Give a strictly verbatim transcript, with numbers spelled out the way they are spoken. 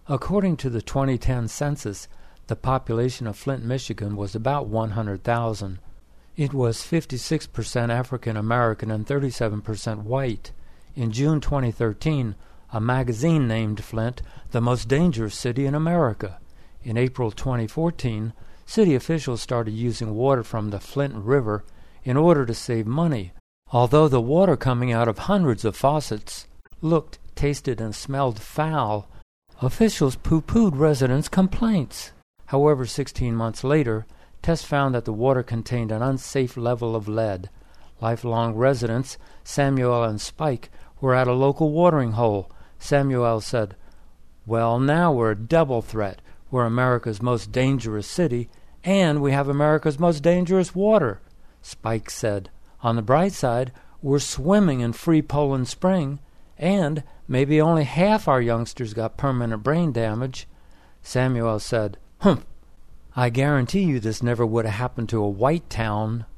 According to the twenty ten census, the population of Flint, Michigan was about one hundred thousand. It was fifty-six percent African American and thirty-seven percent white. In June twenty thirteen, a magazine named Flint the most dangerous city in America. In April twenty fourteen, city officials started using water from the Flint River in order to save money. Although the water coming out of hundreds of faucets looked, tasted, and smelled foul, officials poo-pooed residents' complaints. However, sixteen months later, tests found that the water contained an unsafe level of lead. Lifelong residents, Samuel and Spike, were at a local watering hole. Samuel said, "Well, now we're a double threat. We're America's most dangerous city, and we have America's most dangerous water." Spike said, "On the bright side, we're swimming in free Poland Spring, and maybe only half our youngsters got permanent brain damage." Samuel said, "Humph, I guarantee you this never would have happened to a white town."